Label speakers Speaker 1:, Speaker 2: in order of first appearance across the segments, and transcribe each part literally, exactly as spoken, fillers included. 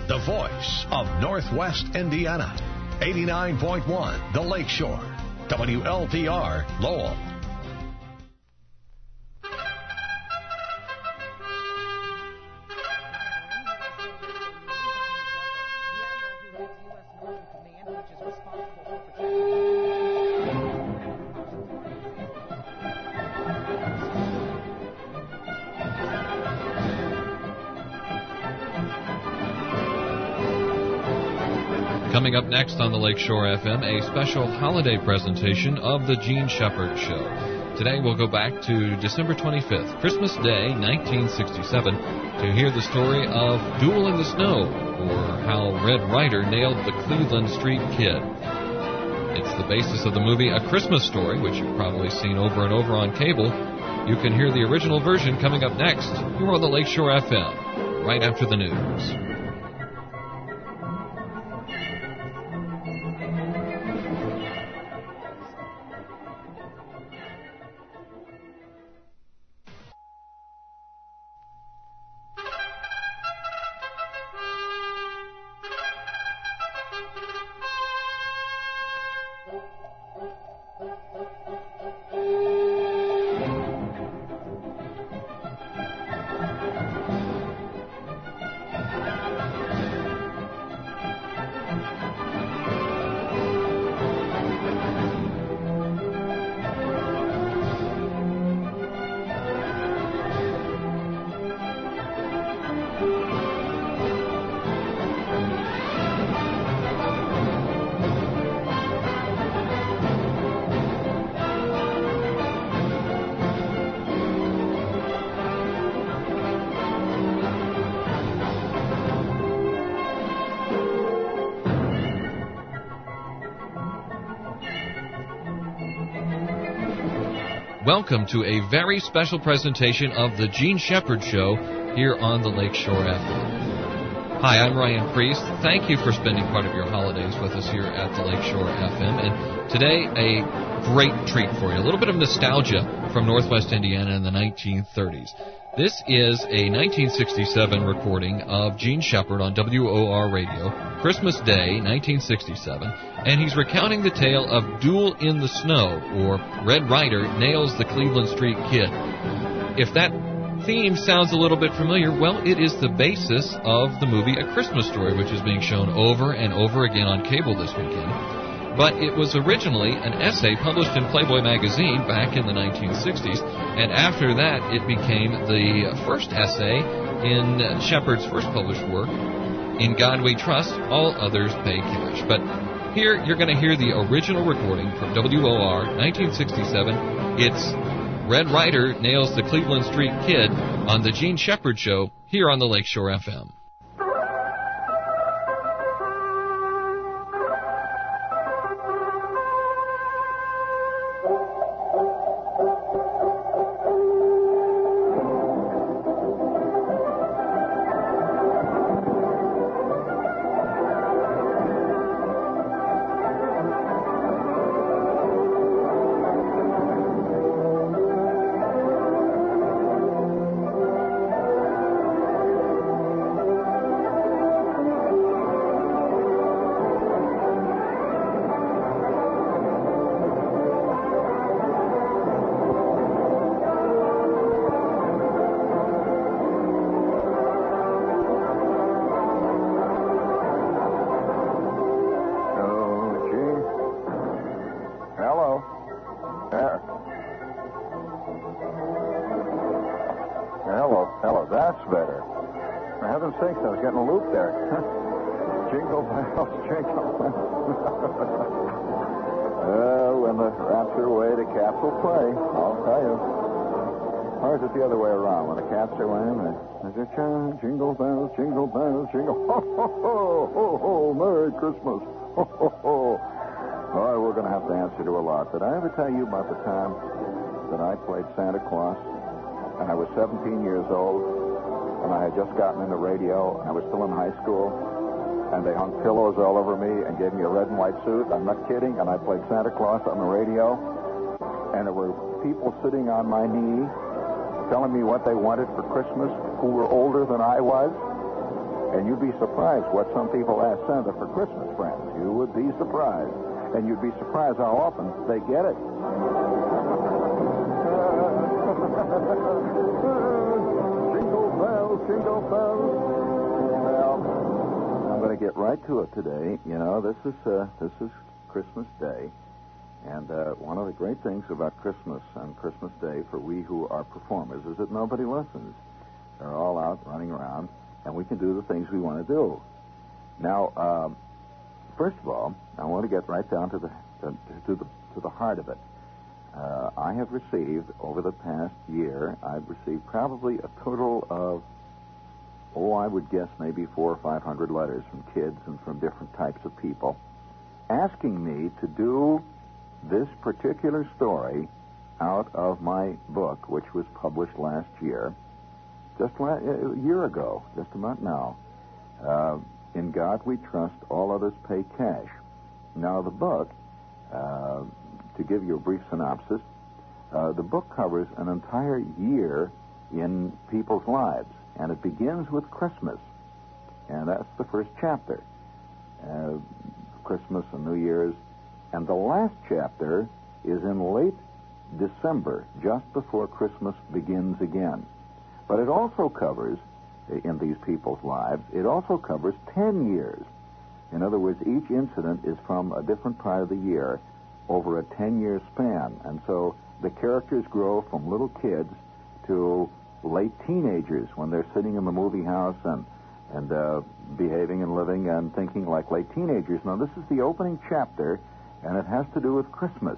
Speaker 1: the voice of Northwest Indiana. eighty-nine point one, The Lakeshore. W L P R, Lowell.
Speaker 2: Coming up next on the Lakeshore F M, a special holiday presentation of the Jean Shepherd Show. Today we'll go back to December twenty-fifth, Christmas Day, nineteen sixty-seven, to hear the story of Duel in the Snow, or how Red Ryder nailed the Cleveland Street Kid. It's the basis of the movie A Christmas Story, which you've probably seen over and over on cable. You can hear the original version coming up next. You're on the Lakeshore F M, right after the news. Welcome to a very special presentation of the Jean Shepherd Show here on the Lakeshore F M. Hi, I'm Ryan Priest. Thank you for spending part of your holidays with us here at the Lakeshore F M. And today, a great treat for you. A little bit of nostalgia from Northwest Indiana in the nineteen thirties. This is a nineteen sixty-seven recording of Jean Shepherd on W O R Radio, Christmas Day, nineteen sixty-seven, and he's recounting the tale of Duel in the Snow, or Red Ryder Nails the Cleveland Street Kid. If that theme sounds a little bit familiar, well, it is the basis of the movie A Christmas Story, which is being shown over and over again on cable this weekend. But it was originally an essay published in Playboy magazine back in the nineteen sixties, and after that it became the first essay in Shepherd's first published work, In God We Trust, All Others Pay Cash. But here you're going to hear the original recording from W O R, nineteen sixty-seven. It's Red Ryder Nails the Cleveland Street Kid on the Jean Shepherd Show here on the Lakeshore F M.
Speaker 3: Jingle bells, jingle bells, jingle. Ho, ho, ho, ho, ho, Merry Christmas. Ho, ho, ho. Boy, we're going to have to answer to a lot. Did I ever tell you about the time that I played Santa Claus? And I was seventeen years old, and I had just gotten into radio. I was still in high school, and they hung pillows all over me and gave me a red and white suit. I'm not kidding. And I played Santa Claus on the radio, and there were people sitting on my knee telling me what they wanted for Christmas who were older than I was. And you'd be surprised what some people ask Santa for Christmas, friends. You would be surprised. And you'd be surprised how often they get it. Jingle bells, jingle bells. Well, I'm going to get right to it today. You know, this is uh, this is Christmas Day. And uh, one of the great things about Christmas on Christmas Day for we who are performers is that nobody listens. They're all out running around, and we can do the things we want to do. Now, um, first of all, I want to get right down to the to, to the to the heart of it. Uh, I have received over the past year, I've received probably a total of, oh, I would guess maybe four or five hundred letters from kids and from different types of people, asking me to do this particular story out of my book, which was published last year, just a year ago, just about now. Uh, In God We Trust, All Others Pay Cash. Now, the book, uh, to give you a brief synopsis, uh, the book covers an entire year in people's lives, and it begins with Christmas, and that's the first chapter. Uh, Christmas and New Year's. And the last chapter is in late December, just before Christmas begins again. But it also covers, in these people's lives, it also covers ten years. In other words, each incident is from a different part of the year over a ten-year span. And so the characters grow from little kids to late teenagers when they're sitting in the movie house and, and uh, behaving and living and thinking like late teenagers. Now, this is the opening chapter, and it has to do with Christmas.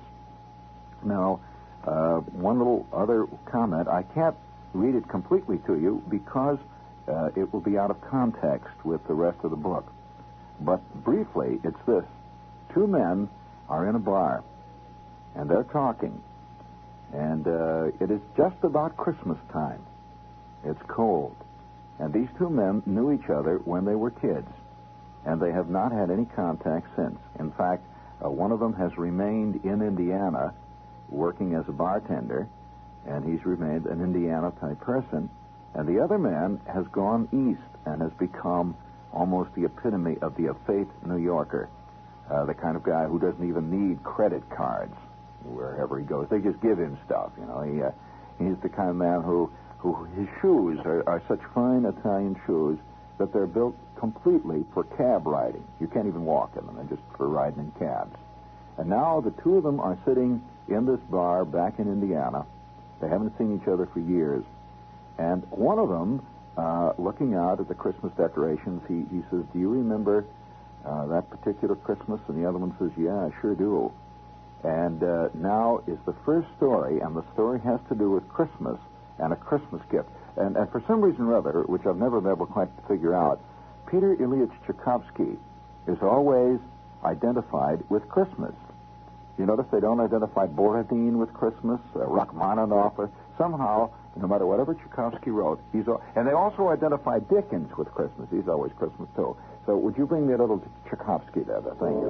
Speaker 3: Now, uh, one little other comment. I can't read it completely to you because uh, it will be out of context with the rest of the book. But briefly, it's this. Two men are in a bar, and they're talking. And uh, it is just about Christmas time. It's cold. And these two men knew each other when they were kids, and they have not had any contact since. In fact, Uh, one of them has remained in Indiana working as a bartender, and he's remained an Indiana-type person. And the other man has gone east and has become almost the epitome of the effete New Yorker, uh, the kind of guy who doesn't even need credit cards wherever he goes. They just give him stuff, you know. He, uh, he's the kind of man who, who his shoes are, are such fine Italian shoes that they're built completely for cab riding. You can't even walk in them. They're just for riding in cabs. And now the two of them are sitting in this bar back in Indiana. They haven't seen each other for years. And one of them, uh, looking out at the Christmas decorations, he, he says, "Do you remember uh, that particular Christmas?" And the other one says, "Yeah, I sure do." And uh, now is the first story, and the story has to do with Christmas and a Christmas gift. And, and for some reason or other, which I've never been able to quite figure out, Peter Ilyich Tchaikovsky is always identified with Christmas. You notice they don't identify Borodin with Christmas, uh, Rachmaninoff. Uh, somehow, no matter whatever Tchaikovsky wrote, he's al- and they also identify Dickens with Christmas. He's always Christmas, too. So would you bring me a little Tchaikovsky there, there? Thank you.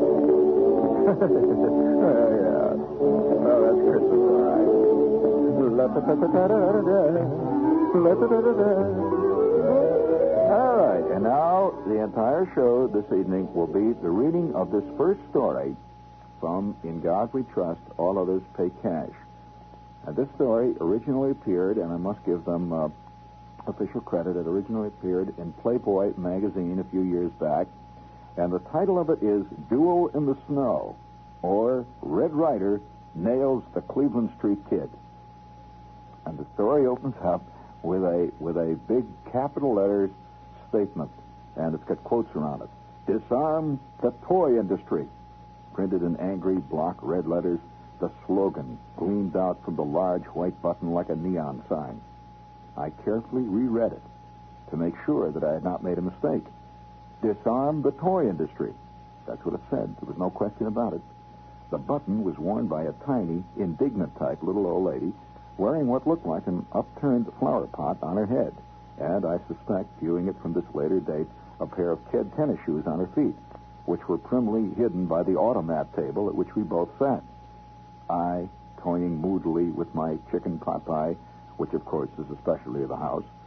Speaker 3: Oh, yeah. Oh, that's Christmas, all right. All right, and now the entire show this evening will be the reading of this first story from In God We Trust, All Others Pay Cash. And this story originally appeared, and I must give them uh, official credit, it originally appeared in Playboy magazine a few years back, and the title of it is Duel in the Snow, or Red Ryder Nails the Cleveland Street Kid. And the story opens up with a with a big capital letters statement, and it's got quotes around it. Disarm the toy industry. Printed in angry block red letters, the slogan gleamed out from the large white button like a neon sign. I carefully reread it to make sure that I had not made a mistake. Disarm the toy industry. That's what it said. There was no question about it. The button was worn by a tiny, indignant-type little old lady wearing what looked like an upturned flower pot on her head, and I suspect, viewing it from this later date, a pair of kid tennis shoes on her feet, which were primly hidden by the automat table at which we both sat. I, toying moodily with my chicken pot pie, which of course is a specialty of the house,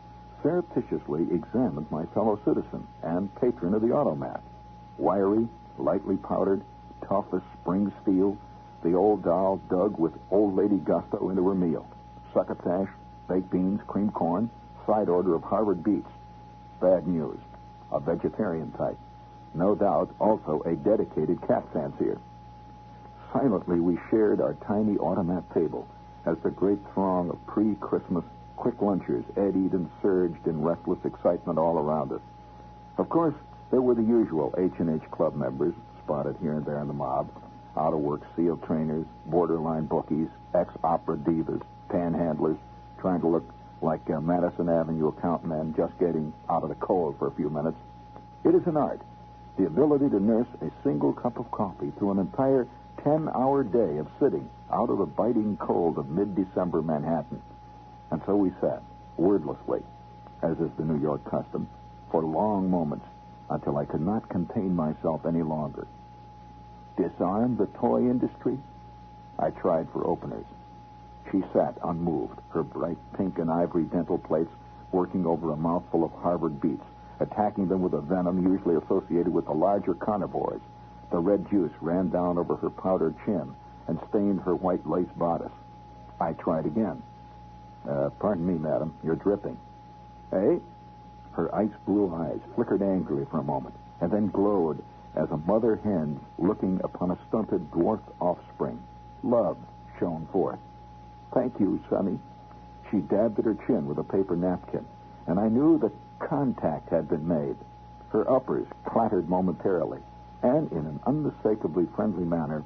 Speaker 3: surreptitiously examined my fellow citizen and patron of the automat. Wiry, lightly powdered, tough as spring steel, the old doll dug with old lady gusto into her meal. Succotash, baked beans, creamed corn, side order of Harvard beets. Bad news. A vegetarian type. No doubt also a dedicated cat fancier. Silently we shared our tiny automat table as the great throng of pre-Christmas quick lunchers eddied and surged in restless excitement all around us. Of course, there were the usual H and H club members, spotted here and there in the mob, out-of-work SEAL trainers, borderline bookies, ex-opera divas, panhandlers, trying to look like uh, Madison Avenue account men just getting out of the cold for a few minutes. It is an art, the ability to nurse a single cup of coffee through an entire ten-hour day of sitting out of the biting cold of mid-December Manhattan. And so we sat, wordlessly, as is the New York custom, for long moments until I could not contain myself any longer. Disarm the toy industry? I tried for openers. She sat unmoved, her bright pink and ivory dental plates working over a mouthful of Harvard beets, attacking them with a venom usually associated with the larger carnivores. The red juice ran down over her powdered chin and stained her white lace bodice. I tried again. Uh, pardon me, madam, you're dripping. Eh? Her ice-blue eyes flickered angrily for a moment and then glowed as a mother hen looking upon a stunted dwarf offspring. Love shone forth. Thank you, Sonny. She dabbed at her chin with a paper napkin, and I knew that contact had been made. Her uppers clattered momentarily, and in an unmistakably friendly manner,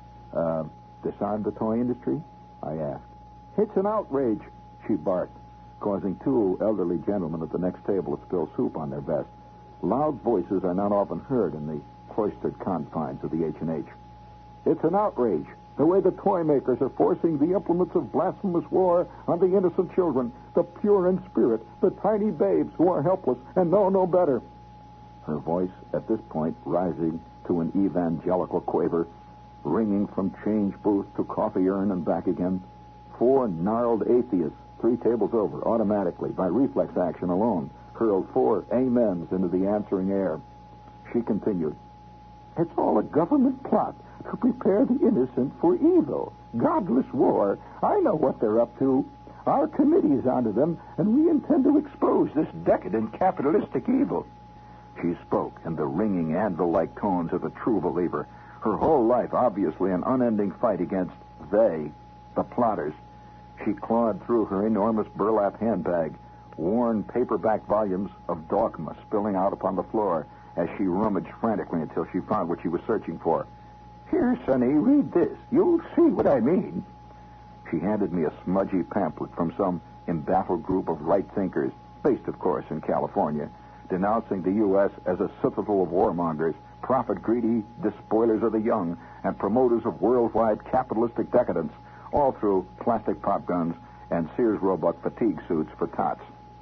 Speaker 3: uh, disarm the toy industry? I asked. It's an outrage, she barked, causing two elderly gentlemen at the next table to spill soup on their vests. Loud voices are not often heard in the cloistered confines of the H and H. It's an outrage, the way the toy makers are forcing the implements of blasphemous war on the innocent children, the pure in spirit, the tiny babes who are helpless and know no better. Her voice, at this point, rising to an evangelical quaver, ringing from change booth to coffee urn and back again. Four gnarled atheists, three tables over, automatically, by reflex action alone, hurled four amens into the answering air. She continued, It's all a government plot to prepare the innocent for evil. Godless war. I know what they're up to. Our committee is onto them, and we intend to expose this decadent capitalistic evil. She spoke in the ringing anvil-like tones of a true believer. Her whole life, obviously, an unending fight against they, the plotters. She clawed through her enormous burlap handbag, worn paperback volumes of dogma spilling out upon the floor as she rummaged frantically until she found what she was searching for. Here, Sonny, read this. You'll see what I mean. She handed me a smudgy pamphlet from some embattled group of right thinkers, based, of course, in California, denouncing the U S as a citadel of warmongers, profit-greedy despoilers of the young, and promoters of worldwide capitalistic decadence, all through plastic pop guns and Sears Roebuck fatigue suits for tots.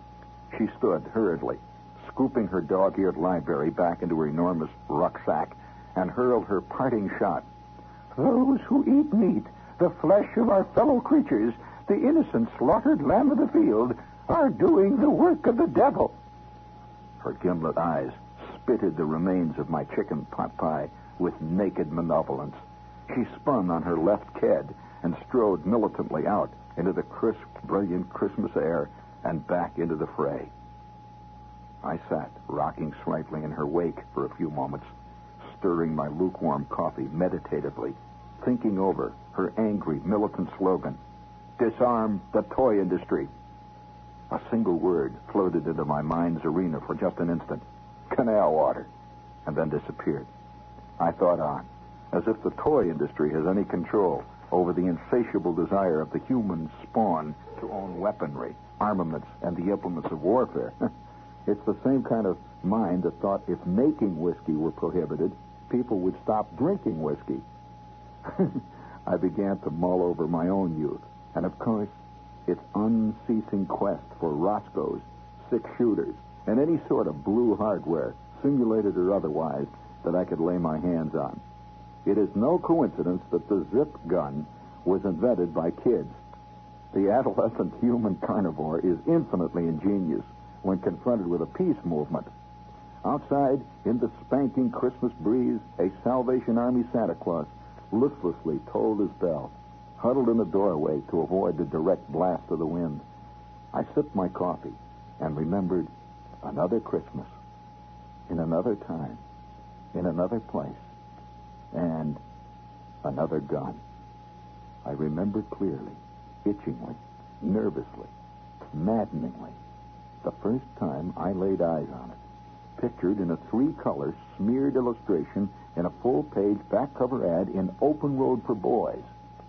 Speaker 3: She stood hurriedly, scooping her dog-eared library back into her enormous rucksack, and hurled her parting shot. Those who eat meat, the flesh of our fellow creatures, the innocent slaughtered lamb of the field, are doing the work of the devil. Her gimlet eyes spitted the remains of my chicken pot pie with naked malevolence. She spun on her left ked and strode militantly out into the crisp, brilliant Christmas air and back into the fray. I sat, rocking slightly in her wake for a few moments, stirring my lukewarm coffee meditatively, thinking over her angry, militant slogan, Disarm the toy industry. A single word floated into my mind's arena for just an instant, canal water, and then disappeared. I thought on, as if the toy industry has any control over the insatiable desire of the human spawn to own weaponry, armaments, and the implements of warfare. It's the same kind of mind that thought if making whiskey were prohibited, people would stop drinking whiskey. I began to mull over my own youth, and of course, its unceasing quest for Roscoe's, six-shooters, and any sort of blue hardware, simulated or otherwise, that I could lay my hands on. It is no coincidence that the zip gun was invented by kids. The adolescent human carnivore is infinitely ingenious, when confronted with a peace movement. Outside, in the spanking Christmas breeze, a Salvation Army Santa Claus listlessly tolled his bell, huddled in the doorway to avoid the direct blast of the wind. I sipped my coffee and remembered another Christmas, in another time, in another place, and another gun. I remember clearly, itchingly, nervously, maddeningly, the first time I laid eyes on it, pictured in a three-color smeared illustration in a full-page back cover ad in Open Road for Boys,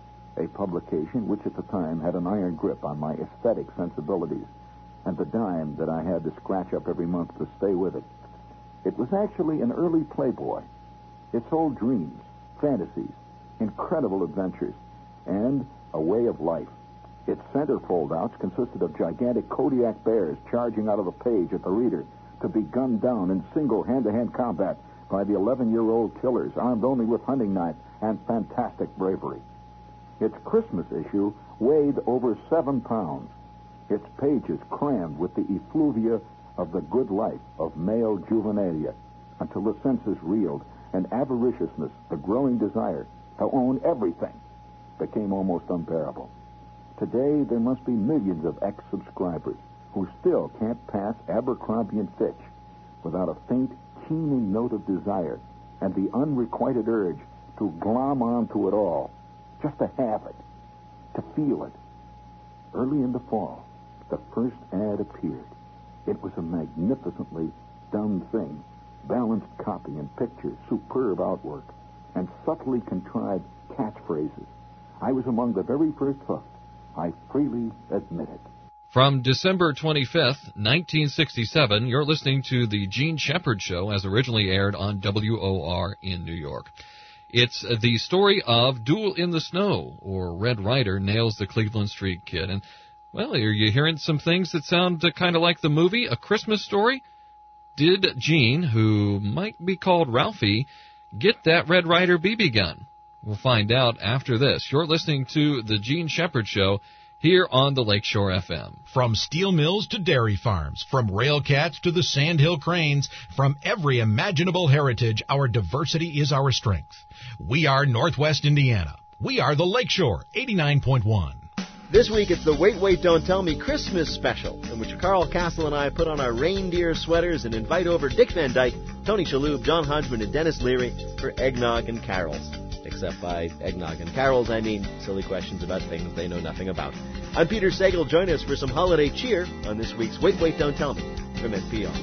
Speaker 3: a publication which at the time had an iron grip on my aesthetic sensibilities and the dime that I had to scratch up every month to stay with it. It was actually an early Playboy. It sold dreams, fantasies, incredible adventures, and a way of life. Its center foldouts consisted of gigantic Kodiak bears charging out of the page at the reader to be gunned down in single hand-to-hand combat by the eleven-year-old killers armed only with hunting knives and fantastic bravery. Its Christmas issue weighed over seven pounds. Its pages crammed with the effluvia of the good life of male juvenilia until the senses reeled and avariciousness, the growing desire to own everything, became almost unbearable. Today, there must be millions of ex-subscribers who still can't pass Abercrombie and Fitch without a faint, keening note of desire and the unrequited urge to glom onto it all, just to have it, to feel it. Early in the fall, the first ad appeared. It was a magnificently done thing, balanced copy and pictures, superb outwork, and subtly contrived catchphrases. I was among the very first hooked. I freely admit it.
Speaker 2: From December twenty-fifth, nineteen sixty-seven, you're listening to the Gene Shepherd Show as originally aired on W O R in New York. It's the story of Duel in the Snow, or Red Ryder Nails the Cleveland Street Kid. And, well, are you hearing some things that sound kind of like the movie, A Christmas Story? Did Gene, who might be called Ralphie, get that Red Ryder B B gun? We'll find out after this. You're listening to the Gene Shepherd Show here on the Lakeshore F M.
Speaker 4: From steel mills to dairy farms, from rail cats to the sandhill cranes, from every imaginable heritage, our diversity is our strength. We are Northwest Indiana. We are the Lakeshore eighty-nine point one.
Speaker 5: This week it's the Wait, Wait, Don't Tell Me Christmas special, in which Carl Castle and I put on our reindeer sweaters and invite over Dick Van Dyke, Tony Shalhoub, John Hodgman, and Dennis Leary for eggnog and carols. Except by eggnog and carols, I mean silly questions about things they know nothing about. I'm Peter Sagal. Join us for some holiday cheer on this week's Wait, Wait, Don't Tell Me from N P R.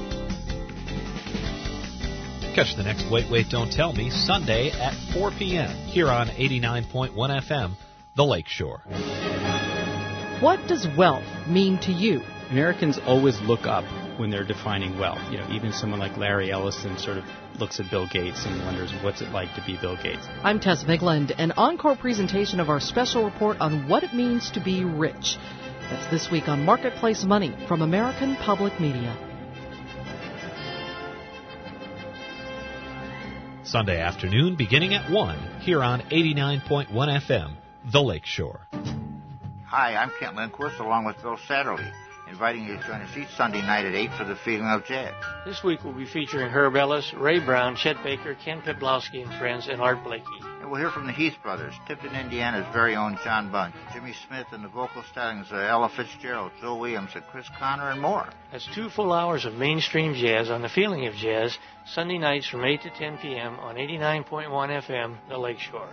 Speaker 6: Catch the next Wait, Wait, Don't Tell Me Sunday at four p.m. here on eighty-nine point one F M, The Lakeshore.
Speaker 7: What does wealth mean to you?
Speaker 8: Americans always look up when they're defining wealth. You know, even someone like Larry Ellison sort of looks at Bill Gates and wonders what's it like to be Bill Gates.
Speaker 7: I'm Tess Vigland, an encore presentation of our special report on what it means to be rich. That's this week on Marketplace Money from American Public Media.
Speaker 6: Sunday afternoon beginning at one here on eighty-nine point one F M, The Lakeshore.
Speaker 9: Hi, I'm Kent Lindquist along with Bill Satterley, inviting you to join us each Sunday night at eight for the Feeling of Jazz.
Speaker 10: This week we'll be featuring Herb Ellis, Ray Brown, Chet Baker, Ken Petlowski and Friends, and Art Blakey.
Speaker 9: And we'll hear from the Heath Brothers, Tipton, Indiana's very own John Bunch, Jimmy Smith, and the vocal stylings of Ella Fitzgerald, Joe Williams, and Chris Conner, and more.
Speaker 10: That's two full hours of mainstream jazz on the Feeling of Jazz, Sunday nights from eight to ten p.m. on eighty-nine point one F M, The Lakeshore.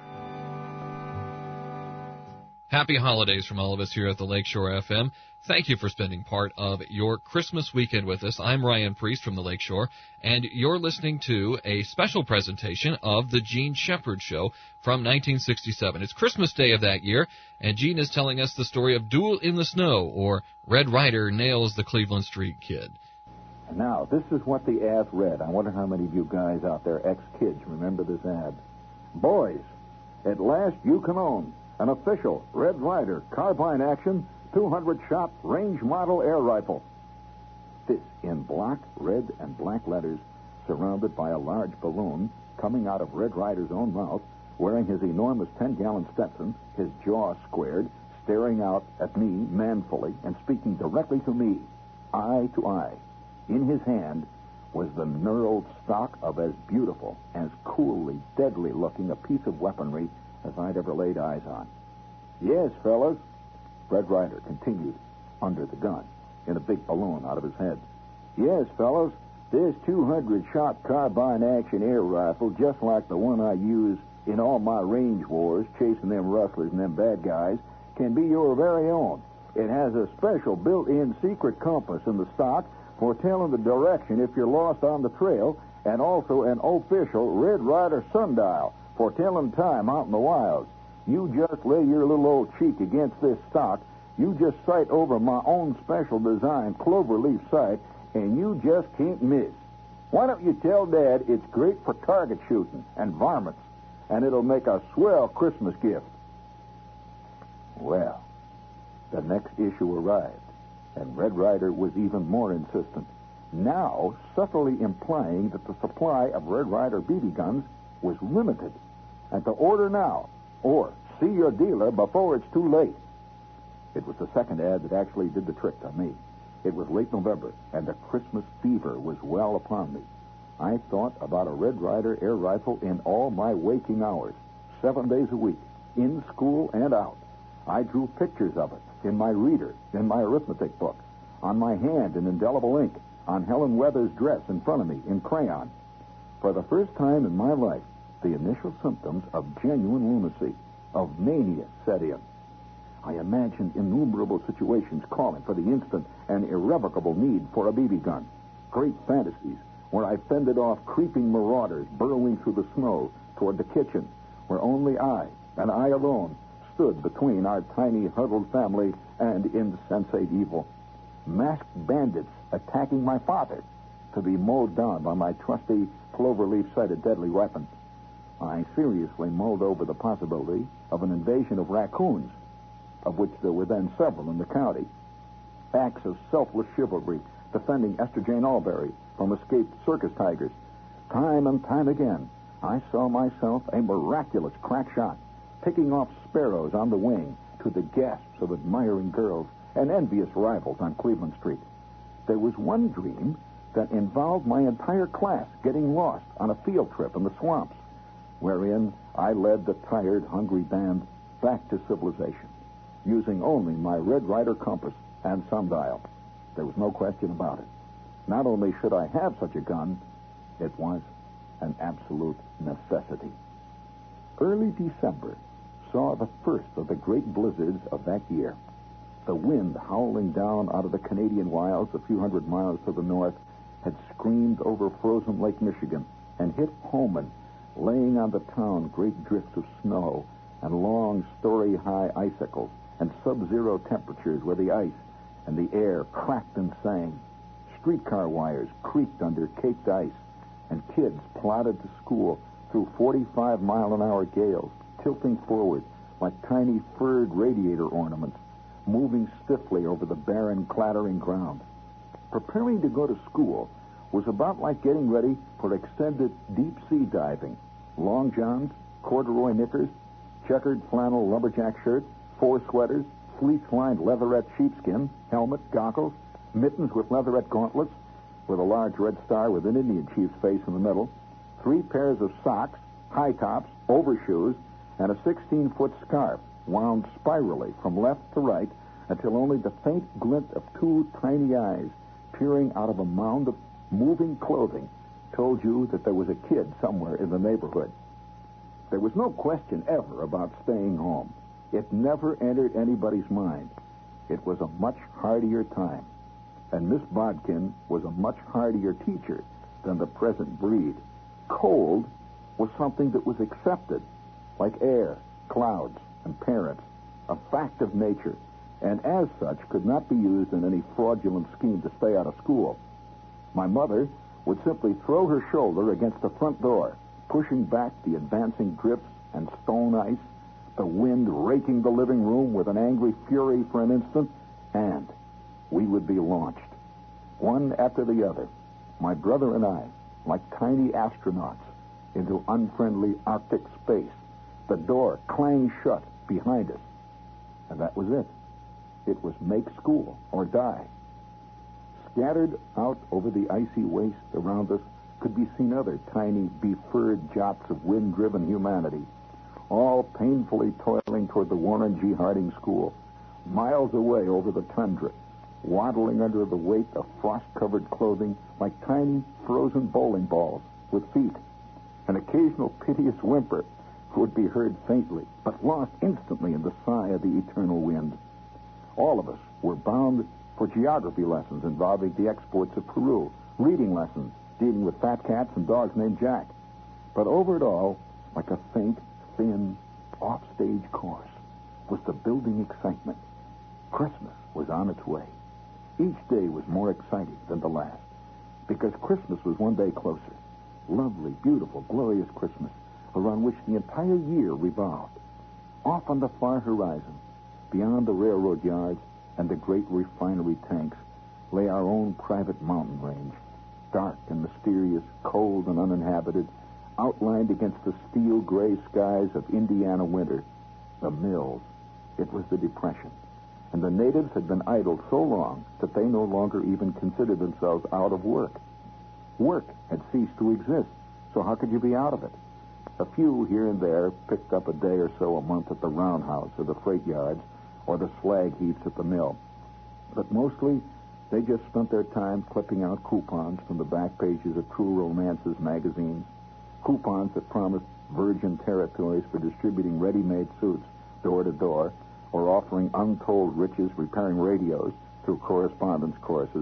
Speaker 2: Happy holidays from all of us here at the Lakeshore F M. Thank you for spending part of your Christmas weekend with us. I'm Ryan Priest from the Lakeshore, and you're listening to a special presentation of the Gene Shepherd Show from nineteen sixty-seven. It's Christmas Day of that year, and Gene is telling us the story of Duel in the Snow, or Red Ryder Nails the Cleveland Street Kid.
Speaker 3: And now, this is what the ad read. I wonder how many of you guys out there, ex-kids, remember this ad. Boys, at last you can own an official Red Ryder carbine action two hundred shot range model air rifle. This in block red and black letters, surrounded by a large balloon coming out of Red Ryder's own mouth, wearing his enormous ten-gallon Stetson, his jaw squared, staring out at me manfully and speaking directly to me, eye to eye. In his hand was the knurled stock of as beautiful, as coolly, deadly-looking a piece of weaponry as I'd ever laid eyes on. Yes, fellas, Red Ryder continued, under the gun, in a big balloon out of his head. Yes, fellas, this two hundred shot carbine action air rifle, just like the one I use in all my range wars, chasing them rustlers and them bad guys, can be your very own. It has a special built-in secret compass in the stock for telling the direction if you're lost on the trail, and also an official Red Ryder sundial for telling time out in the wilds. You just lay your little old cheek against this stock, you just sight over my own special design cloverleaf sight, and you just can't miss. Why don't you tell Dad it's great for target shooting and varmints, and it'll make a swell Christmas gift? Well, the next issue arrived, and Red Ryder was even more insistent, now subtly implying that the supply of Red Ryder B B guns was limited, and to order now, or see your dealer before it's too late. It was the second ad that actually did the trick on me. It was late November, and the Christmas fever was well upon me. I thought about a Red Ryder air rifle in all my waking hours, seven days a week, in school and out. I drew pictures of it in my reader, in my arithmetic book, on my hand in indelible ink, on Helen Weathers' dress in front of me in crayon. For the first time in my life, the initial symptoms of genuine lunacy, of mania, set in. I imagined innumerable situations calling for the instant and irrevocable need for a B B gun. Great fantasies where I fended off creeping marauders burrowing through the snow toward the kitchen, where only I, and I alone, stood between our tiny huddled family and insensate evil. Masked bandits attacking my father, to be mowed down by my trusty cloverleaf-sighted deadly weapon. I seriously mulled over the possibility of an invasion of raccoons, of which there were then several in the county. Acts of selfless chivalry defending Esther Jane Albury from escaped circus tigers. Time and time again, I saw myself a miraculous crack shot, picking off sparrows on the wing to the gasps of admiring girls and envious rivals on Cleveland Street. There was one dream that involved my entire class getting lost on a field trip in the swamps, wherein I led the tired, hungry band back to civilization, using only my Red Ryder compass and sundial. There was no question about it. Not only should I have such a gun, it was an absolute necessity. Early December saw the first of the great blizzards of that year. The wind howling down out of the Canadian wilds a few hundred miles to the north had screamed over frozen Lake Michigan and hit Holmen, laying on the town great drifts of snow and long story-high icicles and sub-zero temperatures where the ice and the air cracked and sang. Streetcar wires creaked under caked ice, and kids plodded to school through forty-five mile an hour gales, tilting forward like tiny furred radiator ornaments, moving stiffly over the barren, clattering ground. Preparing to go to school was about like getting ready for extended deep-sea diving. Long johns, corduroy knickers, checkered flannel lumberjack shirt, four sweaters, fleece-lined leatherette sheepskin, helmet, goggles, mittens with leatherette gauntlets, with a large red star with an Indian chief's face in the middle, three pairs of socks, high tops, overshoes, and a sixteen-foot scarf wound spirally from left to right until only the faint glint of two tiny eyes peering out of a mound of moving clothing told you that there was a kid somewhere in the neighborhood. There was no question ever about staying home. It never entered anybody's mind. It was a much hardier time, and Miss Bodkin was a much hardier teacher than the present breed. Cold was something that was accepted, like air, clouds, and parents, a fact of nature, and as such could not be used in any fraudulent scheme to stay out of school. My mother would simply throw her shoulder against the front door, pushing back the advancing drifts and stone ice, the wind raking the living room with an angry fury for an instant, and we would be launched, one after the other, my brother and I, like tiny astronauts, into unfriendly Arctic space. The door clanged shut behind us, and that was it. It was make school or die. Scattered out over the icy waste around us could be seen other tiny, befurred jots of wind-driven humanity, all painfully toiling toward the Warren G. Harding School, miles away over the tundra, waddling under the weight of frost-covered clothing like tiny, frozen bowling balls with feet. An occasional piteous whimper would be heard faintly, but lost instantly in the sigh of the eternal wind. All of us were bound for geography lessons involving the exports of Peru, reading lessons dealing with fat cats and dogs named Jack. But over it all, like a faint, thin, off-stage chorus, was the building excitement. Christmas was on its way. Each day was more exciting than the last, because Christmas was one day closer. Lovely, beautiful, glorious Christmas, around which the entire year revolved. Off on the far horizon, beyond the railroad yards and the great refinery tanks, lay our own private mountain range, dark and mysterious, cold and uninhabited, outlined against the steel-gray skies of Indiana winter. The mills. It was the Depression. And the natives had been idle so long that they no longer even considered themselves out of work. Work had ceased to exist, so how could you be out of it? A few here and there picked up a day or so a month at the roundhouse or the freight yards or the slag heaps at the mill. But mostly, they just spent their time clipping out coupons from the back pages of True Romances magazines, coupons that promised virgin territories for distributing ready-made suits door to door, or offering untold riches repairing radios through correspondence courses.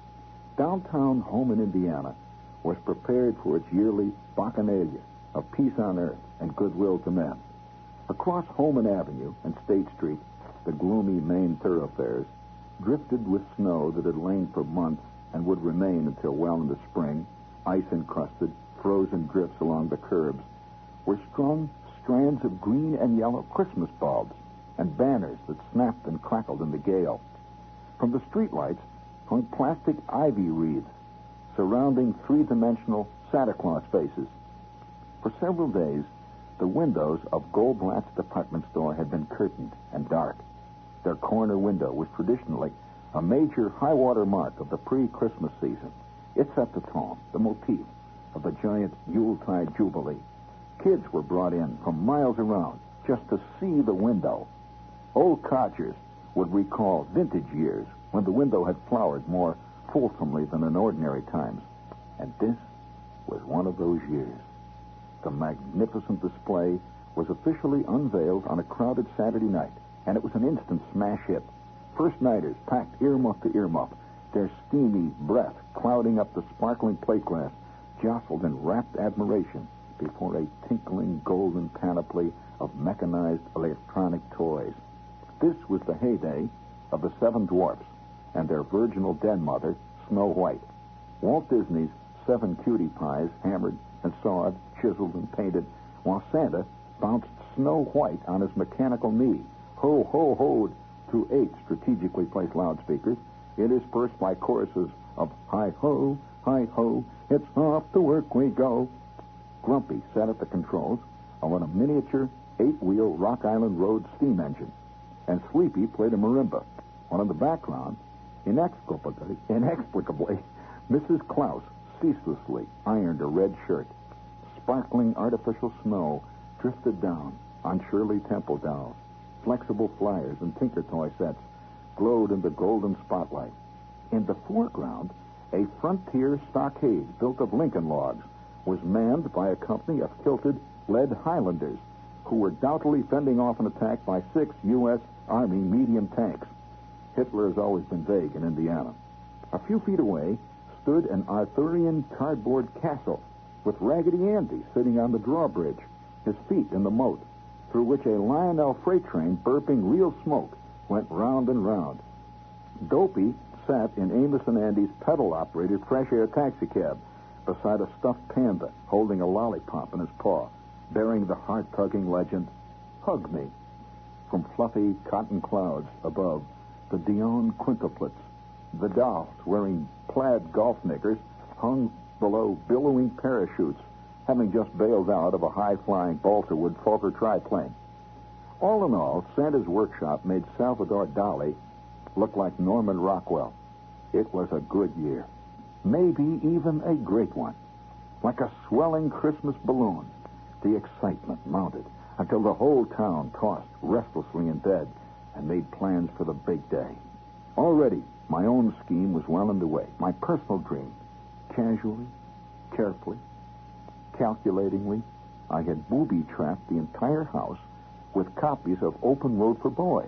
Speaker 3: Downtown home in Indiana was prepared for its yearly bacchanalia of peace on earth and goodwill to men. Across Holman Avenue and State Street, the gloomy main thoroughfares, drifted with snow that had lain for months and would remain until well into spring, ice-encrusted, frozen drifts along the curbs, were strung strands of green and yellow Christmas bulbs and banners that snapped and crackled in the gale. From the streetlights hung plastic ivy wreaths surrounding three-dimensional Santa Claus faces. For several days, the windows of Goldblatt's department store had been curtained and dark. Their corner window was traditionally a major high-water mark of the pre-Christmas season. It set the tone, the motif of the giant Yuletide Jubilee. Kids were brought in from miles around just to see the window. Old codgers would recall vintage years when the window had flowered more fulsomely than in ordinary times. And this was one of those years. The magnificent display was officially unveiled on a crowded Saturday night, and it was an instant smash hit. First-nighters packed earmuff to earmuff, their steamy breath clouding up the sparkling plate glass, jostled in rapt admiration before a tinkling golden panoply of mechanized electronic toys. This was the heyday of the Seven Dwarfs and their virginal den mother, Snow White. Walt Disney's seven cutie pies hammered and sawed, chiseled and painted, while Santa bounced Snow White on his mechanical knee, ho, ho, hoed through eight strategically placed loudspeakers, interspersed by choruses of hi-ho, hi-ho, it's off to work we go. Grumpy sat at the controls on a miniature eight-wheel Rock Island Road steam engine, and Sleepy played a marimba, while in the background, inexplicably, inexplicably Missus Klaus ceaselessly ironed a red shirt. Sparkling artificial snow drifted down on Shirley Temple dolls. Flexible flyers and Tinker Toy sets glowed in the golden spotlight. In the foreground, a frontier stockade built of Lincoln logs was manned by a company of kilted lead Highlanders who were doubtfully fending off an attack by six U S Army medium tanks. Hitler has always been vague in Indiana. A few feet away stood an Arthurian cardboard castle with Raggedy Andy sitting on the drawbridge, his feet in the moat, through which a Lionel freight train burping real smoke went round and round. Dopey sat in Amos and Andy's pedal-operated fresh air taxicab beside a stuffed panda holding a lollipop in his paw, bearing the heart-tugging legend, "Hug me." From fluffy cotton clouds above, the Dion quintuplets, the dolls wearing plaid golf knickers, hung below billowing parachutes, having just bailed out of a high-flying Balterwood Fokker triplane. All in all, Santa's workshop made Salvador Dali look like Norman Rockwell. It was a good year. Maybe even a great one. Like a swelling Christmas balloon, the excitement mounted until the whole town tossed restlessly in bed and made plans for the big day. Already, my own scheme was well underway, my personal dream. Casually, carefully, calculatingly, I had booby-trapped the entire house with copies of Open Road for Boys,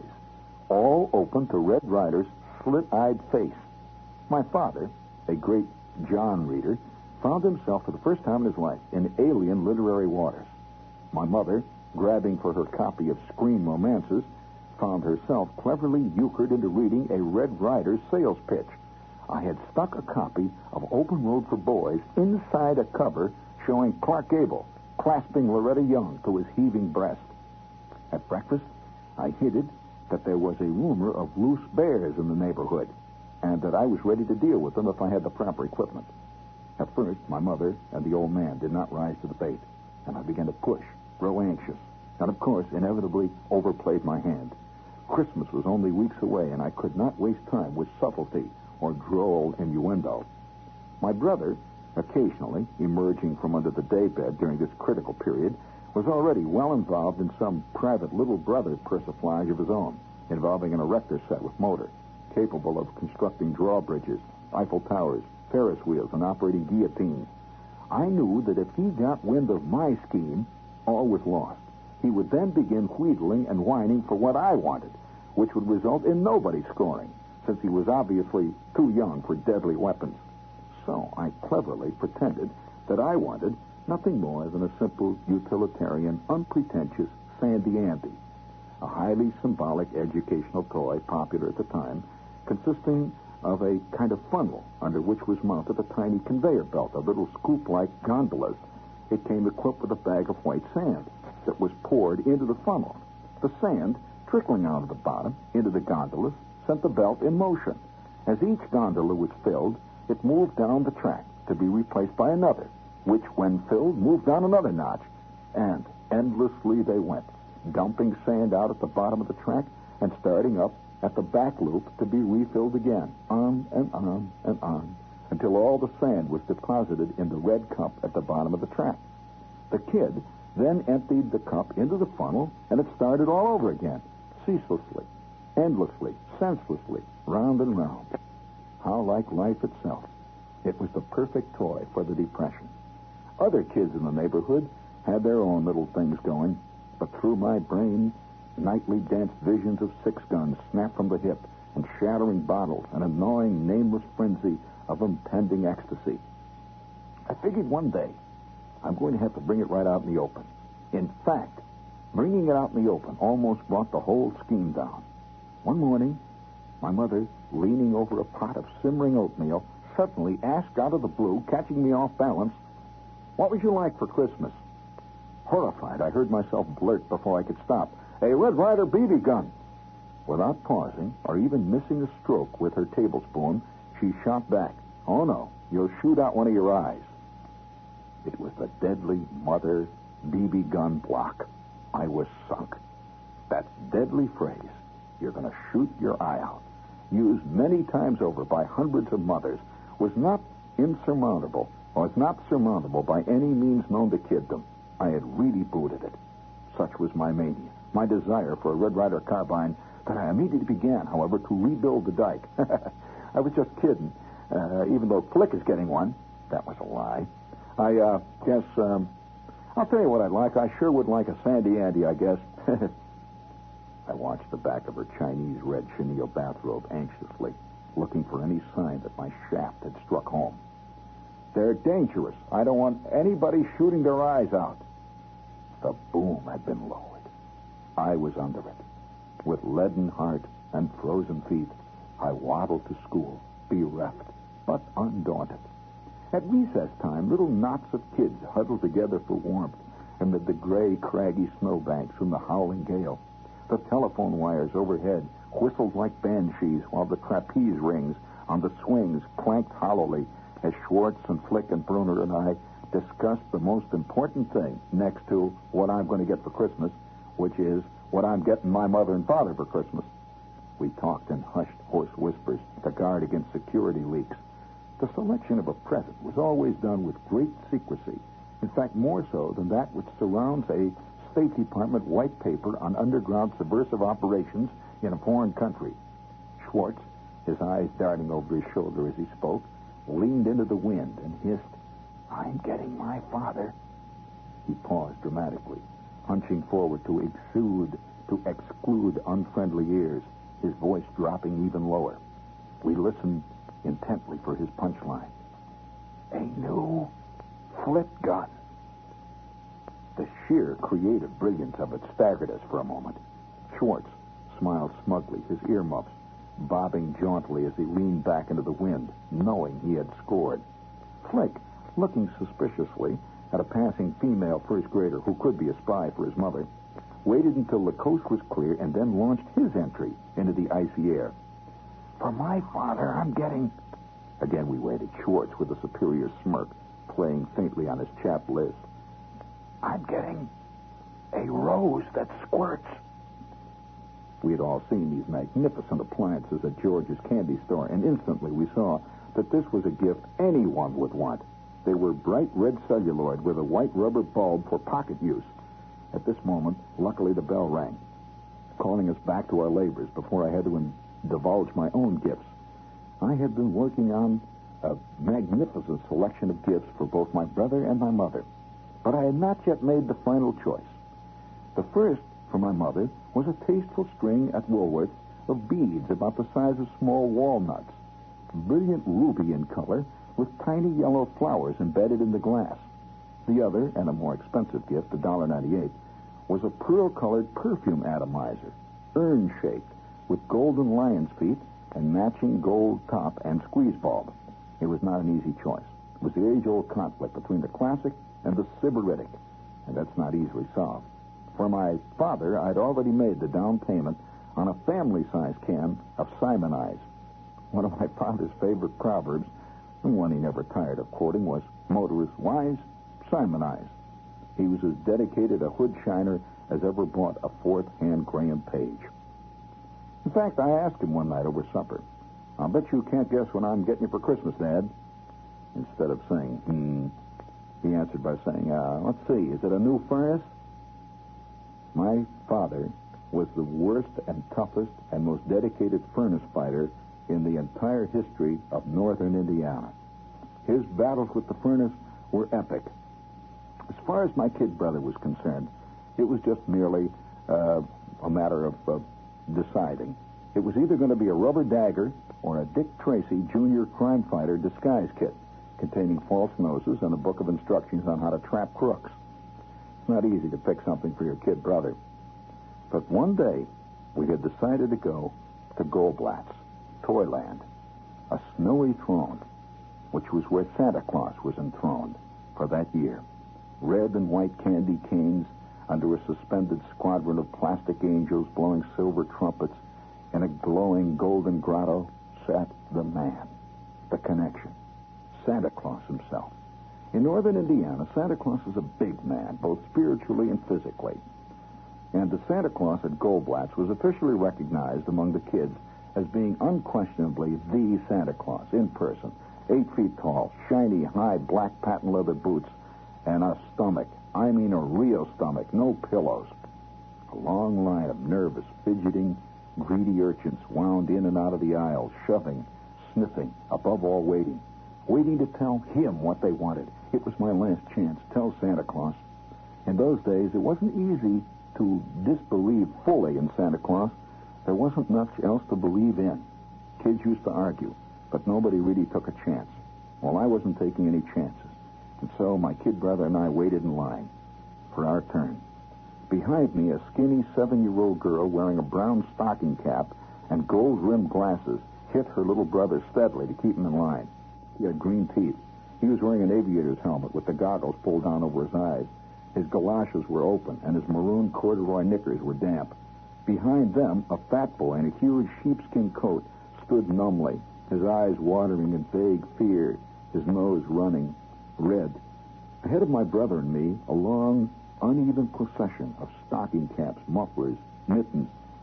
Speaker 3: all open to Red Ryder's slit-eyed face. My father, a great John reader, found himself for the first time in his life in alien literary waters. My mother, grabbing for her copy of Scream Romances, found herself cleverly euchred into reading a Red Ryder sales pitch. I had stuck a copy of Open Road for Boys inside a cover showing Clark Gable clasping Loretta Young to his heaving breast. At breakfast, I hinted that there was a rumor of loose bears in the neighborhood and that I was ready to deal with them if I had the proper equipment. At first, my mother and the old man did not rise to the bait, and I began to push, grow anxious, and of course, inevitably overplayed my hand. Christmas was only weeks away, and I could not waste time with subtlety or droll innuendo. My brother, occasionally emerging from under the daybed during this critical period, was already well involved in some private little brother persiflage of his own, involving an erector set with motor, capable of constructing drawbridges, Eiffel Towers, Ferris wheels, and operating guillotines. I knew that if he got wind of my scheme, all was lost. He would then begin wheedling and whining for what I wanted, which would result in nobody scoring, since he was obviously too young for deadly weapons. So I cleverly pretended that I wanted nothing more than a simple, utilitarian, unpretentious Sandy Andy, a highly symbolic educational toy popular at the time, consisting of a kind of funnel under which was mounted a tiny conveyor belt of little scoop-like gondolas. It came equipped with a bag of white sand that was poured into the funnel. The sand, trickling out of the bottom into the gondolas, sent the belt in motion. As each gondola was filled, it moved down the track to be replaced by another, which, when filled, moved down another notch. And endlessly they went, dumping sand out at the bottom of the track and starting up at the back loop to be refilled again, on and on and on, until all the sand was deposited in the red cup at the bottom of the track. The kid then emptied the cup into the funnel, and it started all over again, ceaselessly, endlessly, senselessly, round and round. How like life itself. It was the perfect toy for the Depression. Other kids in the neighborhood had their own little things going, but through my brain, nightly danced visions of six guns snapped from the hip and shattering bottles, an annoying, nameless frenzy of impending ecstasy. I figured one day I'm going to have to bring it right out in the open. In fact, bringing it out in the open almost brought the whole scheme down. One morning, my mother, leaning over a pot of simmering oatmeal, suddenly asked out of the blue, catching me off balance, "What would you like for Christmas?" Horrified, I heard myself blurt before I could stop, "A Red Ryder B B gun." Without pausing or even missing a stroke with her tablespoon, she shot back, "Oh, no, you'll shoot out one of your eyes." It was the deadly Mother B B gun block. I was sunk. That deadly phrase, "You're going to shoot your eye out," used many times over by hundreds of mothers, was not insurmountable, or was not surmountable by any means known to kiddom. I had really booted it. Such was my mania, my desire for a Red Ryder carbine, that I immediately began, however, to rebuild the dike. I was just kidding, uh, even though Flick is getting one. That was a lie. I uh, guess, um, I'll tell you what I'd like. I sure would like a Sandy Andy, I guess. I watched the back of her Chinese red chenille bathrobe anxiously, looking for any sign that my shaft had struck home. "They're dangerous. I don't want anybody shooting their eyes out." The boom had been lowered. I was under it. With leaden heart and frozen feet, I waddled to school, bereft, but undaunted. At recess time, little knots of kids huddled together for warmth amid the gray, craggy snowbanks from the howling gale. The telephone wires overhead whistled like banshees, while the trapeze rings on the swings clanked hollowly as Schwartz and Flick and Bruner and I discussed the most important thing next to what I'm going to get for Christmas, which is what I'm getting my mother and father for Christmas. We talked in hushed, hoarse whispers to guard against security leaks. The selection of a present was always done with great secrecy. In fact, more so than that which surrounds a State Department white paper on underground subversive operations in a foreign country. Schwartz, his eyes darting over his shoulder as he spoke, leaned into the wind and hissed, "I'm getting my father." He paused dramatically, hunching forward to exude, to exclude unfriendly ears, his voice dropping even lower. We listened intently for his punchline. "A new flip gun." The sheer creative brilliance of it staggered us for a moment. Schwartz smiled smugly, his earmuffs bobbing jauntily as he leaned back into the wind, knowing he had scored. Flick, looking suspiciously at a passing female first grader who could be a spy for his mother, waited until the coast was clear and then launched his entry into the icy air. "For my father, I'm getting..." Again we waited, Schwartz with a superior smirk playing faintly on his chapped lips. "I'm getting a rose that squirts." We had all seen these magnificent appliances at George's candy store, and instantly we saw that this was a gift anyone would want. They were bright red celluloid with a white rubber bulb for pocket use. At this moment, luckily the bell rang, calling us back to our labors before I had to in- divulge my own gifts. I had been working on a magnificent selection of gifts for both my brother and my mother, but I had not yet made the final choice. The first, for my mother, was a tasteful string at Woolworth of beads about the size of small walnuts, brilliant ruby in color with tiny yellow flowers embedded in the glass. The other, and a more expensive gift, one dollar ninety-eight, was a pearl-colored perfume atomizer, urn-shaped, with golden lion's feet and matching gold top and squeeze bulb. It was not an easy choice. It was the age-old conflict between the classic and the sybaritic, and that's not easily solved. For my father, I'd already made the down payment on a family-size can of Simonize. One of my father's favorite proverbs, and one he never tired of quoting, was, "Motorist wise, Simonize." He was as dedicated a hood shiner as ever bought a fourth-hand Graham Page. In fact, I asked him one night over supper, "I'll bet you can't guess what I'm getting you for Christmas, Dad." Instead of saying, hmm, he answered by saying, uh, let's see, is it a new furnace? My father was the worst and toughest and most dedicated furnace fighter in the entire history of northern Indiana. His battles with the furnace were epic. As far as my kid brother was concerned, it was just merely uh, a matter of uh, deciding. It was either going to be a rubber dagger or a Dick Tracy Junior crime fighter disguise kit containing false noses and a book of instructions on how to trap crooks. It's not easy to pick something for your kid brother. But one day, we had decided to go to Goldblatt's, Toyland, a snowy throne, which was where Santa Claus was enthroned for that year. Red and white candy canes under a suspended squadron of plastic angels blowing silver trumpets. In a glowing golden grotto sat the man, the connection, Santa Claus himself. In northern Indiana, Santa Claus is a big man, both spiritually and physically. And the Santa Claus at Goldblatt's was officially recognized among the kids as being unquestionably the Santa Claus in person. Eight feet tall, shiny, high, black patent leather boots, and a stomach. I mean a real stomach, no pillows. A long line of nervous, fidgeting, greedy urchins wound in and out of the aisles, shoving, sniffing, above all waiting. Waiting to tell him what they wanted. It was my last chance. Tell Santa Claus. In those days, it wasn't easy to disbelieve fully in Santa Claus. There wasn't much else to believe in. Kids used to argue, but nobody really took a chance. Well, I wasn't taking any chances. And so my kid brother and I waited in line for our turn. Behind me, a skinny seven-year-old girl wearing a brown stocking cap and gold-rimmed glasses hit her little brother steadily to keep him in line. He had green teeth. He was wearing an aviator's helmet with the goggles pulled down over his eyes. His galoshes were open, and his maroon corduroy knickers were damp. Behind them, a fat boy in a huge sheepskin coat stood numbly, his eyes watering in vague fear, his nose running red. Ahead of my brother and me, a long, uneven procession of stocking caps, mufflers, mittens,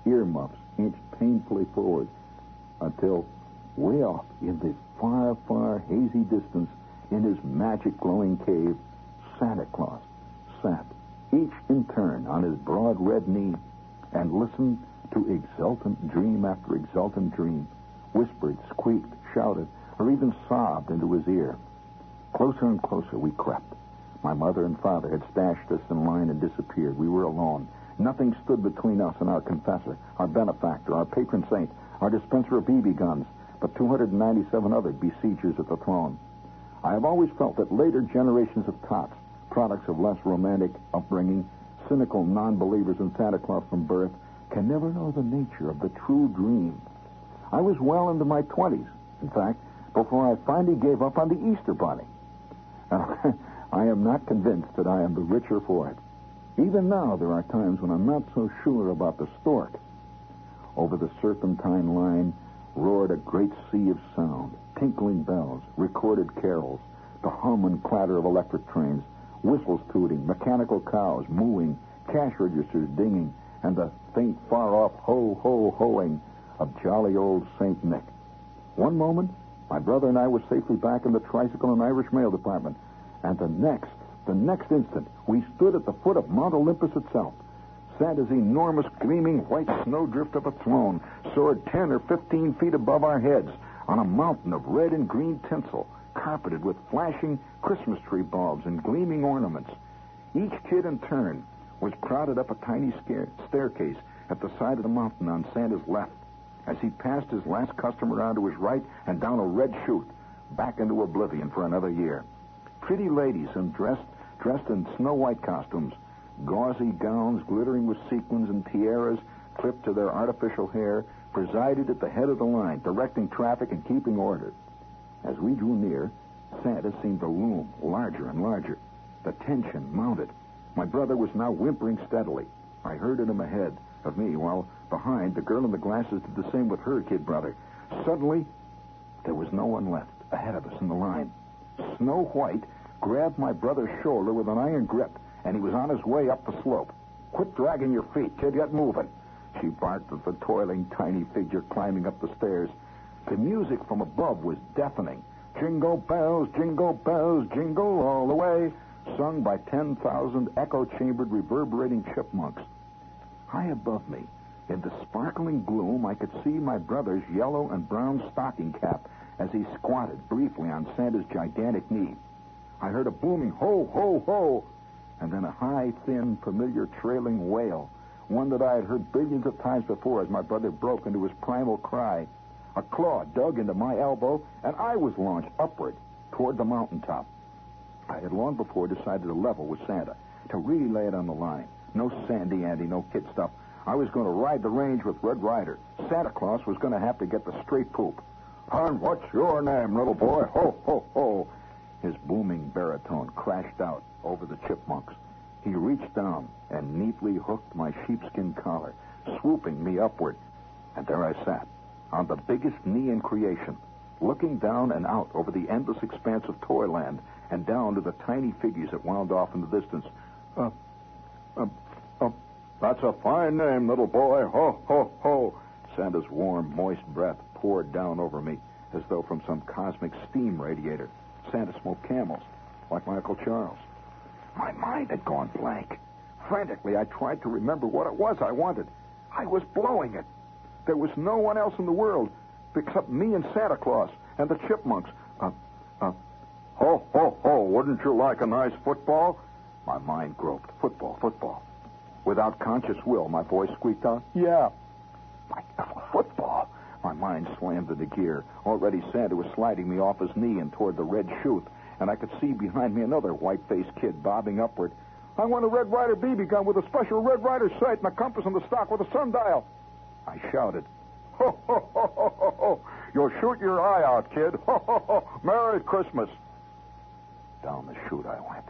Speaker 3: earmuffs inched painfully forward until way off in the far, far hazy distance in his magic glowing cave, Santa Claus sat, each in turn on his broad red knee, and listened to exultant dream after exultant dream, whispered, squeaked, shouted, or even sobbed into his ear. Closer and closer we crept. My mother and father had stashed us in line and disappeared. We were alone. Nothing stood between us and our confessor, our benefactor, our patron saint, our dispenser of B B guns, but two hundred ninety-seven other besiegers at the throne. I have always felt that later generations of tots, products of less romantic upbringing, cynical non-believers in Santa Claus from birth, can never know the nature of the true dream. I was well into my twenties, in fact, before I finally gave up on the Easter Bunny. And I am not convinced that I am the richer for it. Even now, there are times when I'm not so sure about the stork. Over the serpentine line roared a great sea of sound, tinkling bells, recorded carols, the hum and clatter of electric trains, whistles tooting, mechanical cows mooing, cash registers dinging, and the faint, far-off ho-ho-hoing of jolly old Saint Nick. One moment, my brother and I were safely back in the tricycle and Irish mail department, and the next, the next instant, we stood at the foot of Mount Olympus itself. Santa's enormous, gleaming white snowdrift of a throne soared ten or fifteen feet above our heads on a mountain of red and green tinsel, carpeted with flashing Christmas tree bulbs and gleaming ornaments. Each kid in turn was crowded up a tiny scare- staircase at the side of the mountain on Santa's left, as he passed his last customer on to his right and down a red chute, back into oblivion for another year. Pretty ladies and dressed, dressed in snow-white costumes, gauzy gowns glittering with sequins and tiaras clipped to their artificial hair, presided at the head of the line, directing traffic and keeping order. As we drew near, Santa seemed to loom larger and larger. The tension mounted. My brother was now whimpering steadily. I heard it in my head of me, while behind, the girl in the glasses did the same with her kid brother. Suddenly, there was no one left ahead of us in the line. Snow White grabbed my brother's shoulder with an iron grip, and he was on his way up the slope. "Quit dragging your feet, kid. Get moving," she barked at the toiling, tiny figure climbing up the stairs. The music from above was deafening. Jingle bells, jingle bells, jingle all the way, sung by ten thousand echo-chambered, reverberating chipmunks. High above me, in the sparkling gloom, I could see my brother's yellow and brown stocking cap as he squatted briefly on Santa's gigantic knee. I heard a booming ho, ho, ho, and then a high, thin, familiar trailing wail, one that I had heard billions of times before as my brother broke into his primal cry. A claw dug into my elbow, and I was launched upward toward the mountaintop. I had long before decided to level with Santa, to really lay it on the line. No Sandy Andy, no kid stuff. I was going to ride the range with Red Ryder. Santa Claus was going to have to get the straight poop. "And what's your name, little boy? Ho, ho, ho." His booming baritone crashed out over the chipmunks. He reached down and neatly hooked my sheepskin collar, swooping me upward. And there I sat, on the biggest knee in creation, looking down and out over the endless expanse of Toyland and down to the tiny figures that wound off in the distance. Uh, uh, uh, that's a fine name, little boy. Ho, ho, ho. Santa's warm, moist breath poured down over me as though from some cosmic steam radiator. Santa smoked camels, like my Uncle Charles. My mind had gone blank. Frantically, I tried to remember what it was I wanted. I was blowing it. There was no one else in the world except me and Santa Claus and the chipmunks. Uh, uh, ho, ho, ho, wouldn't you like a nice football? My mind groped. Football, football. Without conscious will, my voice squeaked out, "Yeah." My football. My mind slammed into gear. Already Santa was sliding me off his knee and toward the red chute, and I could see behind me another white-faced kid bobbing upward. "I want a Red Ryder B B gun with a special Red Ryder sight and a compass on the stock with a sundial." I shouted, "Ho, ho, ho, ho, ho, ho. You'll shoot your eye out, kid. Ho, ho, ho. Merry Christmas." Down the chute I went.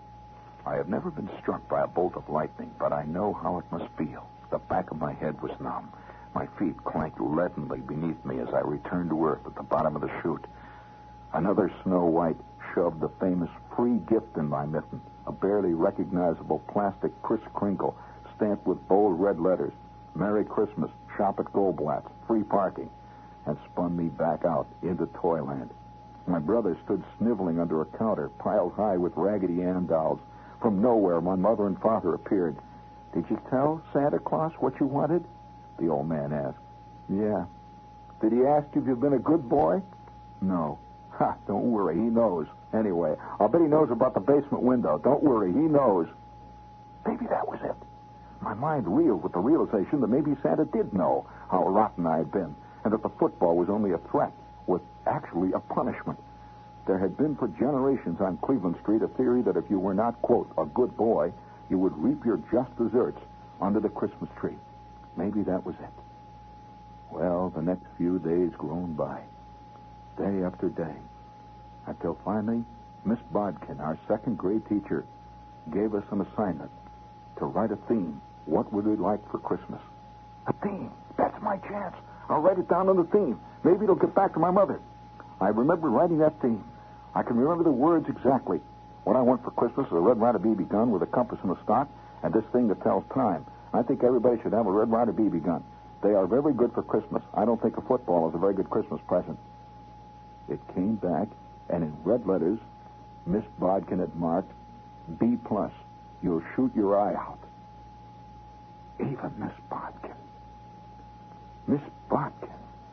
Speaker 3: I have never been struck by a bolt of lightning, but I know how it must feel. The back of my head was numb. My feet clanked leadenly beneath me as I returned to earth at the bottom of the chute. Another Snow White shoved the famous free gift in my mitten, a barely recognizable plastic Kris Kringle stamped with bold red letters. Merry Christmas, shop at Goldblatt's, free parking, and spun me back out into Toyland. My brother stood sniveling under a counter, piled high with Raggedy Ann dolls. From nowhere, my mother and father appeared. Did you tell Santa Claus what you wanted? The old man asked. Yeah. Did he ask if you've been a good boy? No. Ha, don't worry, he knows. Anyway, I'll bet he knows about the basement window. Don't worry, he knows. Maybe that was it. My mind reeled with the realization that maybe Santa did know how rotten I had been, and that the football was only a threat, was actually a punishment. There had been for generations on Cleveland Street a theory that if you were not, quote, a good boy, you would reap your just deserts under the Christmas tree. Maybe that was it. Well, the next few days groaned by, day after day, until finally Miss Bodkin, our second grade teacher, gave us an assignment to write a theme. What would we like for Christmas? A theme. That's my chance. I'll write it down on the theme. Maybe it'll get back to my mother. I remember writing that theme. I can remember the words exactly. What I want for Christmas is a Red Ryder B B gun with a compass and a stock, and this thing that tells time. I think everybody should have a Red Ryder B B gun. They are very good for Christmas. I don't think a football is a very good Christmas present. It came back, and in red letters, Miss Bodkin had marked, B plus. You'll shoot your eye out. Even Miss Bodkin. Miss Bodkin.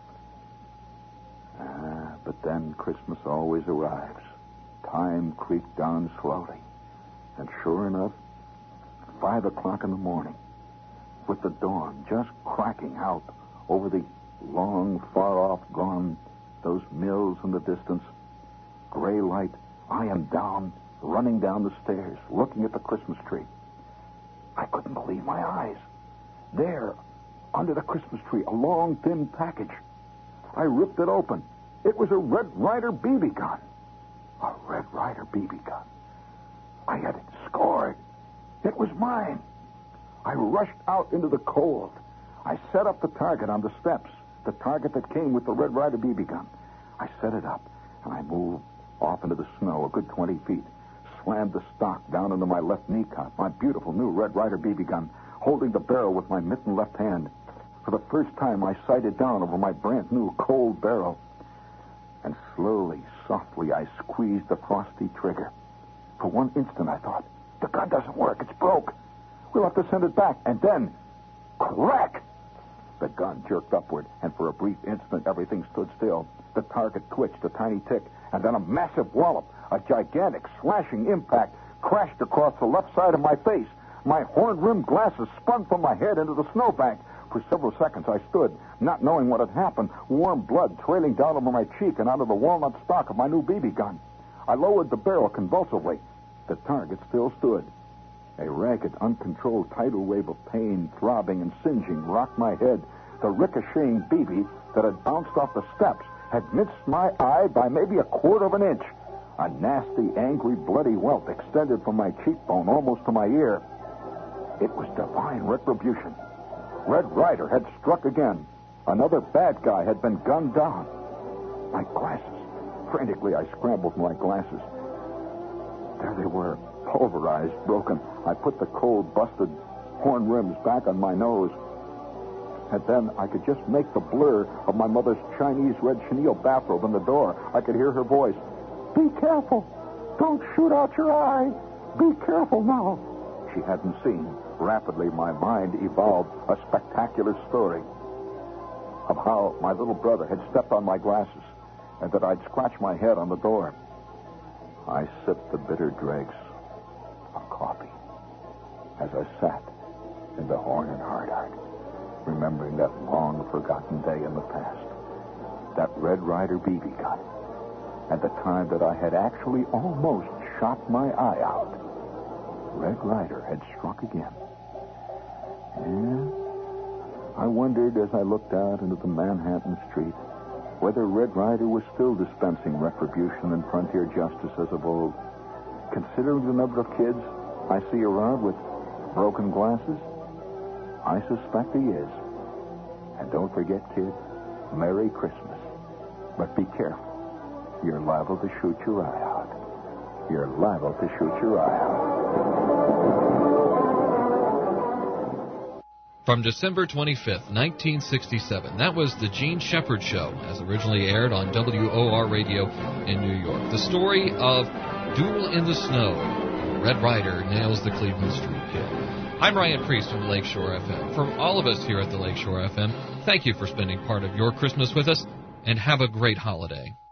Speaker 3: Ah, but then Christmas always arrives. Time creaked down slowly. And sure enough, five o'clock in the morning, with the dawn just cracking out over the long, far-off gone, those mills in the distance, gray light, I am down, running down the stairs, looking at the Christmas tree. I couldn't believe my eyes. There, under the Christmas tree, a long, thin package. I ripped it open. It was a Red Ryder B B gun. A Red Ryder B B gun. I had it scored. It was mine. I rushed out into the cold. I set up the target on the steps, the target that came with the Red Ryder B B gun. I set it up, and I moved off into the snow a good twenty feet, slammed the stock down into my left kneecap, my beautiful new Red Ryder B B gun, holding the barrel with my mittened left hand. For the first time, I sighted down over my brand new cold barrel. And slowly, softly, I squeezed the frosty trigger. For one instant, I thought, the gun doesn't work. It's broke. We'll have to send it back. And then, crack! The gun jerked upward, and for a brief instant, everything stood still. The target twitched a tiny tick, and then a massive wallop, a gigantic, slashing impact, crashed across the left side of my face. My horn-rimmed glasses spun from my head into the snowbank. For several seconds, I stood, not knowing what had happened, warm blood trailing down over my cheek and onto the walnut stock of my new B B gun. I lowered the barrel convulsively. The target still stood. A ragged, uncontrolled tidal wave of pain, throbbing and singeing, rocked my head. The ricocheting B B that had bounced off the steps had missed my eye by maybe a quarter of an inch. A nasty, angry, bloody welt extended from my cheekbone almost to my ear. It was divine retribution. Red Ryder had struck again. Another bad guy had been gunned down. My glasses. Frantically, I scrambled for my glasses. There they were, pulverized, broken. I put the cold, busted horn rims back on my nose. And then I could just make the blur of my mother's Chinese red chenille bathrobe in the door. I could hear her voice. Be careful. Don't shoot out your eye. Be careful now. She hadn't seen. Rapidly, my mind evolved a spectacular story of how my little brother had stepped on my glasses and that I'd scratched my head on the door. I sipped the bitter dregs of coffee as I sat in the Horn and Hardart, remembering that long-forgotten day in the past, that Red Ryder B B gun, and the time that I had actually almost shot my eye out. Red Ryder had struck again. And I wondered as I looked out into the Manhattan street whether Red Ryder was still dispensing retribution and frontier justice as of old. Considering the number of kids I see around with broken glasses, I suspect he is. And don't forget, kid, Merry Christmas. But be careful. You're liable to shoot your eye out. You're liable to shoot your eye out.
Speaker 2: From December twenty-fifth, nineteen sixty-seven, that was The Gene Shepherd Show, as originally aired on W O R Radio in New York. The story of Duel in the Snow. Red Ryder nails the Cleveland Street Kid. I'm Ryan Priest from Lakeshore F M. From all of us here at the Lakeshore F M, thank you for spending part of your Christmas with us, and have a great holiday.